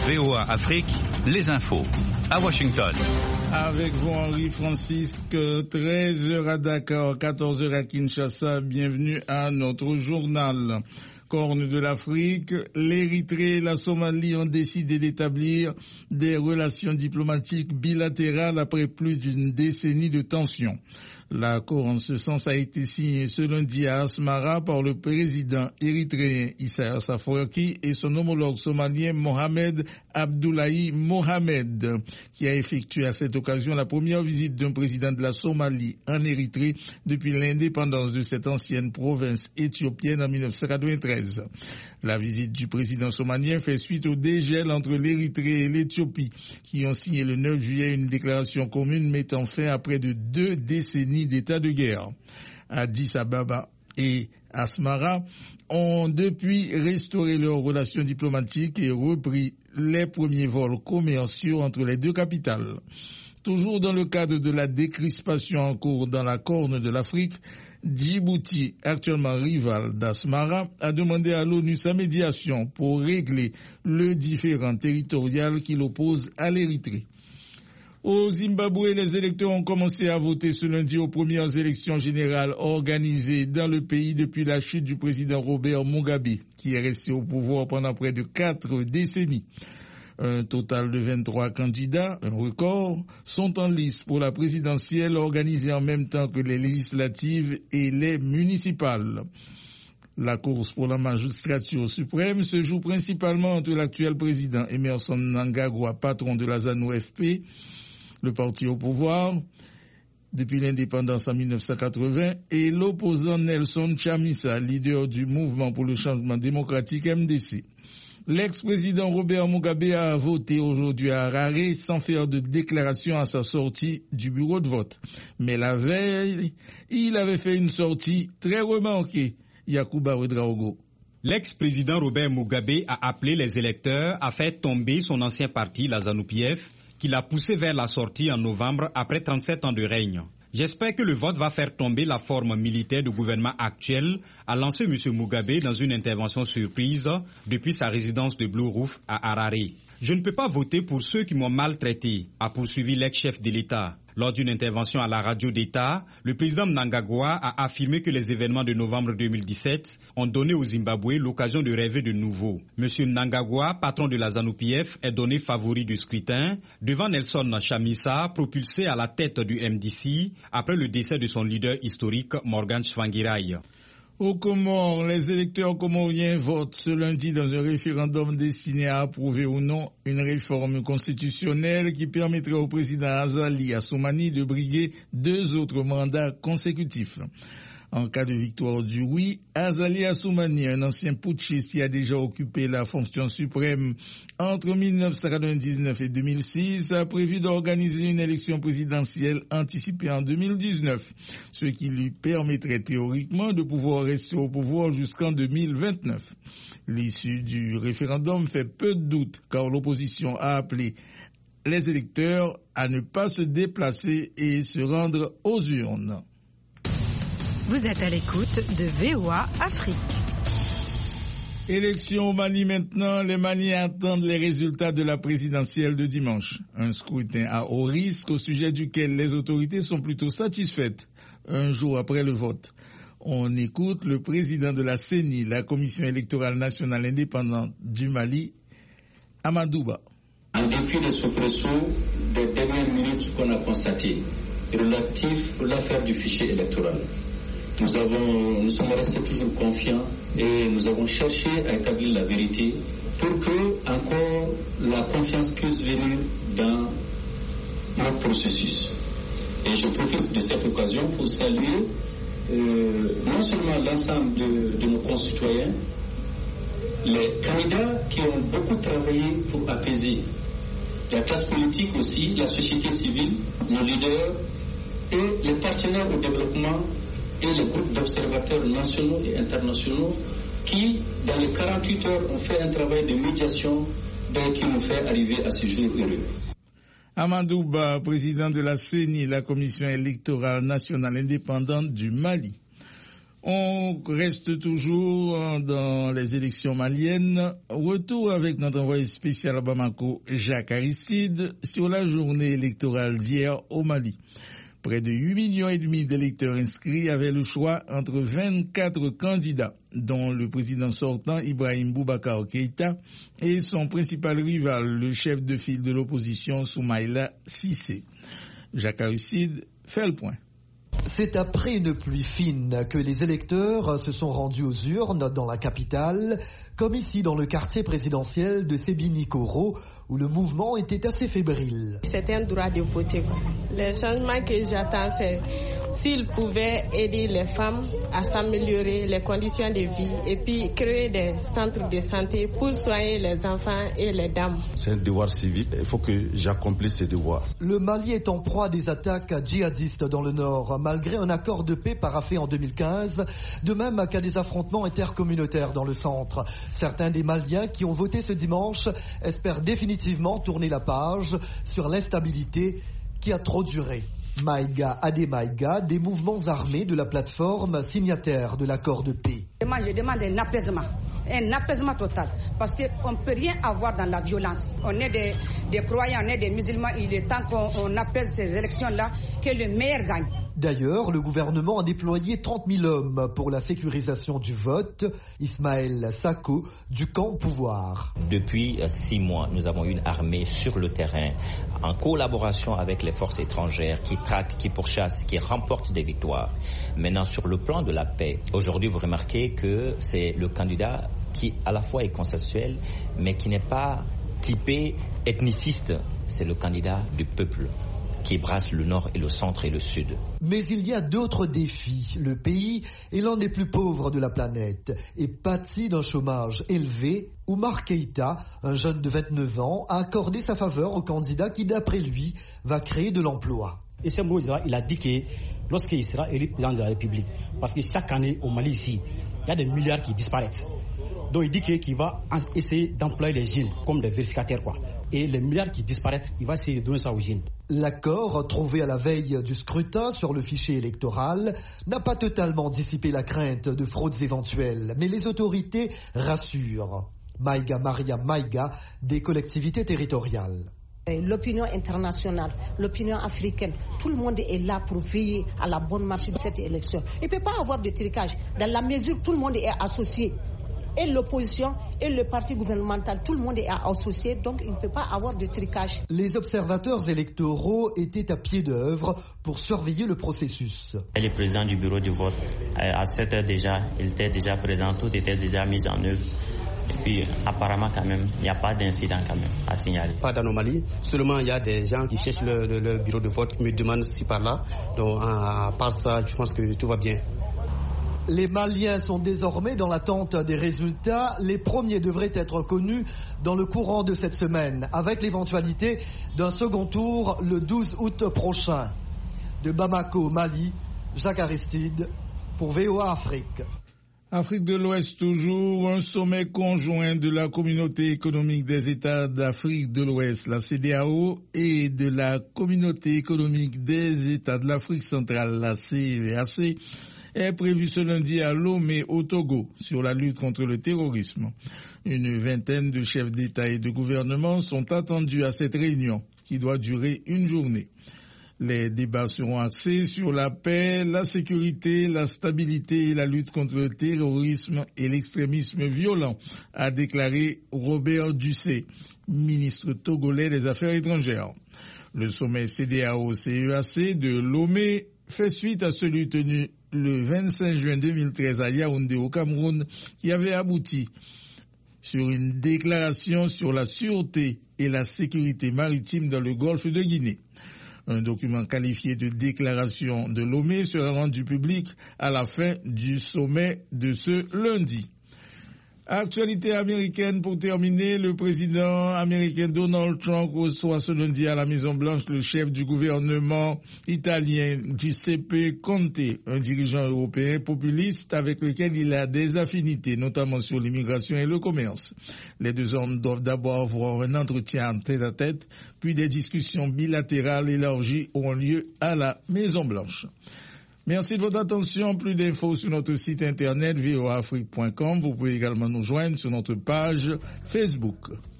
VOA Afrique, les infos. À Washington. Avec vous, Henri Francisque, 13h à Dakar, 14h à Kinshasa. Bienvenue à notre journal. Corne de l'Afrique, l'Érythrée et la Somalie ont décidé d'établir des relations diplomatiques bilatérales après plus d'une décennie de tensions. L'accord en ce sens a été signé ce lundi à Asmara par le président érythréen Isaias Afwerki et son homologue somalien Mohamed Abdullahi Mohamed, qui a effectué à cette occasion la première visite d'un président de la Somalie en Érythrée depuis l'indépendance de cette ancienne province éthiopienne en 1993. La visite du président somalien fait suite au dégel entre l'Érythrée et l'Éthiopie, qui ont signé le 9 juillet une déclaration commune mettant fin à près de 2 décennies d'état de guerre. Addis Ababa et Asmara ont depuis restauré leurs relations diplomatiques et repris les premiers vols commerciaux entre les deux capitales. Toujours dans le cadre de la décrispation en cours dans la Corne de l'Afrique, Djibouti, actuellement rival d'Asmara, a demandé à l'ONU sa médiation pour régler le différend territorial qui l'oppose à l'Érythrée. Au Zimbabwe, les électeurs ont commencé à voter ce lundi aux premières élections générales organisées dans le pays depuis la chute du président Robert Mugabe, qui est resté au pouvoir pendant près de 4 décennies. Un total de 23 candidats, un record, sont en lice pour la présidentielle organisée en même temps que les législatives et les municipales. La course pour la magistrature suprême se joue principalement entre l'actuel président Emmerson Mnangagwa, patron de la ZANU-FP, le parti au pouvoir depuis l'indépendance en 1980, et l'opposant Nelson Chamisa, leader du mouvement pour le changement démocratique MDC. L'ex-président Robert Mugabe a voté aujourd'hui à Harare sans faire de déclaration à sa sortie du bureau de vote. Mais la veille, il avait fait une sortie très remarquée. Yacouba Ouedraogo. L'ex-président Robert Mugabe a appelé les électeurs à faire tomber son ancien parti, la ZANU-PF, qui l'a poussé vers la sortie en novembre après 37 ans de règne. J'espère que le vote va faire tomber la forme militaire du gouvernement actuel, a lancé M. Mugabe dans une intervention surprise depuis sa résidence de Blue Roof à Harare. Je ne peux pas voter pour ceux qui m'ont maltraité, a poursuivi l'ex-chef de l'État. Lors d'une intervention à la radio d'État, le président Mnangagwa a affirmé que les événements de novembre 2017 ont donné au Zimbabwe l'occasion de rêver de nouveau. M. Mnangagwa, patron de la ZANU-PF, est donné favori du scrutin devant Nelson Chamisa, propulsé à la tête du MDC après le décès de son leader historique Morgan Tsvangirai. Aux Comores, les électeurs comoriens votent ce lundi dans un référendum destiné à approuver ou non une réforme constitutionnelle qui permettrait au président Azali Assoumani de briguer 2 autres mandats consécutifs. En cas de victoire du oui, Azali Assoumani, un ancien putschiste qui a déjà occupé la fonction suprême entre 1999 et 2006, a prévu d'organiser une élection présidentielle anticipée en 2019, ce qui lui permettrait théoriquement de pouvoir rester au pouvoir jusqu'en 2029. L'issue du référendum fait peu de doute car l'opposition a appelé les électeurs à ne pas se déplacer et se rendre aux urnes. Vous êtes à l'écoute de VOA Afrique. Élection au Mali maintenant. Les Maliens attendent les résultats de la présidentielle de dimanche. Un scrutin à haut risque au sujet duquel les autorités sont plutôt satisfaites un jour après le vote. On écoute le président de la CENI, la Commission électorale nationale indépendante du Mali, Amadouba. En dépit des soubresauts des dernières minutes qu'on a constatées relatifs à l'affaire du fichier électoral, nous sommes restés toujours confiants et nous avons cherché à établir la vérité pour que encore la confiance puisse venir dans notre processus. Et je profite de cette occasion pour saluer non seulement l'ensemble de nos concitoyens, les candidats qui ont beaucoup travaillé pour apaiser, la classe politique aussi, la société civile, nos leaders et les partenaires au développement et les groupes d'observateurs nationaux et internationaux qui, dans les 48 heures, ont fait un travail de médiation qui nous fait arriver à ce jour heureux. Amadouba, président de la CENI, la Commission électorale nationale indépendante du Mali. On reste toujours dans les élections maliennes. Retour avec notre envoyé spécial à Bamako, Jacques Aristide, sur la journée électorale d'hier au Mali. Près de 8,5 millions d'électeurs inscrits avaient le choix entre 24 candidats, dont le président sortant Ibrahim Boubacar Keïta et son principal rival, le chef de file de l'opposition Soumaïla Cissé. Jacques Aristide fait le point. C'est après une pluie fine que les électeurs se sont rendus aux urnes dans la capitale, comme ici dans le quartier présidentiel de Sébinikoro, où le mouvement était assez fébrile. C'est un droit de voter. Le changement que j'attends, c'est s'ils pouvaient aider les femmes à s'améliorer les conditions de vie et puis créer des centres de santé pour soigner les enfants et les dames. C'est un devoir civique, il faut que j'accomplisse ce devoir. Le Mali est en proie à des attaques djihadistes dans le nord, malgré un accord de paix paraphé en 2015, de même qu'à des affrontements intercommunautaires dans le centre. Certains des Maliens qui ont voté ce dimanche espèrent définitivement tourner la page sur l'instabilité qui a trop duré. Maïga Ademaïga, des mouvements armés de la plateforme signataire de l'accord de paix. Je demande un apaisement total, parce qu'on ne peut rien avoir dans la violence. On est des croyants, on est des musulmans, il est temps qu'on apaise ces élections-là, que le meilleur gagne. D'ailleurs, le gouvernement a déployé 30 000 hommes pour la sécurisation du vote. Ismaël Sako, du camp pouvoir. Depuis 6 mois, nous avons une armée sur le terrain, en collaboration avec les forces étrangères, qui traquent, qui pourchassent, qui remportent des victoires. Maintenant, sur le plan de la paix, aujourd'hui, vous remarquez que c'est le candidat qui, à la fois, est consensuel, mais qui n'est pas typé ethniciste. C'est le candidat du peuple, qui brasse le nord et le centre et le sud. Mais il y a d'autres défis. Le pays est l'un des plus pauvres de la planète et pâtit d'un chômage élevé. Oumar Keïta, un jeune de 29 ans, a accordé sa faveur au candidat qui, d'après lui, va créer de l'emploi. Et ce mot, il a dit que lorsqu'il sera élu président de la République, parce que chaque année au Mali ici, il y a des milliards qui disparaissent. Donc il dit qu'il va essayer d'employer les jeunes comme des vérificateurs, quoi. Et les milliards qui disparaissent, il va essayer de donner ça aux jeunes. L'accord trouvé à la veille du scrutin sur le fichier électoral n'a pas totalement dissipé la crainte de fraudes éventuelles, mais les autorités rassurent. Maïga Maria Maïga, des collectivités territoriales. L'opinion internationale, l'opinion africaine, tout le monde est là pour veiller à la bonne marche de cette élection. Il ne peut pas avoir de tricage, dans la mesure où tout le monde est associé. Et l'opposition et le parti gouvernemental, tout le monde est associé, donc il ne peut pas avoir de tricage. Les observateurs électoraux étaient à pied d'œuvre pour surveiller le processus. Le président du bureau de vote, à 7 heures déjà, il était déjà présent, tout était déjà mis en œuvre. Et puis apparemment quand même, il n'y a pas d'incident quand même à signaler. Pas d'anomalie, seulement il y a des gens qui cherchent le bureau de vote, qui me demandent si par là. Donc à part ça, je pense que tout va bien. Les Maliens sont désormais dans l'attente des résultats. Les premiers devraient être connus dans le courant de cette semaine, avec l'éventualité d'un second tour le 12 août prochain. De Bamako, Mali, Jacques Aristide, pour VOA Afrique. Afrique de l'Ouest toujours, un sommet conjoint de la Communauté économique des États d'Afrique de l'Ouest, la CEDEAO, et de la Communauté économique des États de l'Afrique centrale, la CEEAC, est prévu ce lundi à Lomé, au Togo, sur la lutte contre le terrorisme. Une vingtaine de chefs d'État et de gouvernement sont attendus à cette réunion, qui doit durer une journée. Les débats seront axés sur la paix, la sécurité, la stabilité et la lutte contre le terrorisme et l'extrémisme violent, a déclaré Robert Dussé, ministre togolais des Affaires étrangères. Le sommet CEDEAO-CEAC de Lomé fait suite à celui tenu le 25 juin 2013 à Yaoundé au Cameroun, qui avait abouti sur une déclaration sur la sûreté et la sécurité maritime dans le golfe de Guinée. Un document qualifié de déclaration de Lomé sera rendu public à la fin du sommet de ce lundi. Actualité américaine pour terminer, le président américain Donald Trump reçoit ce lundi à la Maison-Blanche le chef du gouvernement italien Giuseppe Conte, un dirigeant européen populiste avec lequel il a des affinités, notamment sur l'immigration et le commerce. Les deux hommes doivent d'abord avoir un entretien tête-à-tête, puis des discussions bilatérales élargies auront lieu à la Maison-Blanche. Merci de votre attention. Plus d'infos sur notre site internet voaafrique.com. Vous pouvez également nous joindre sur notre page Facebook.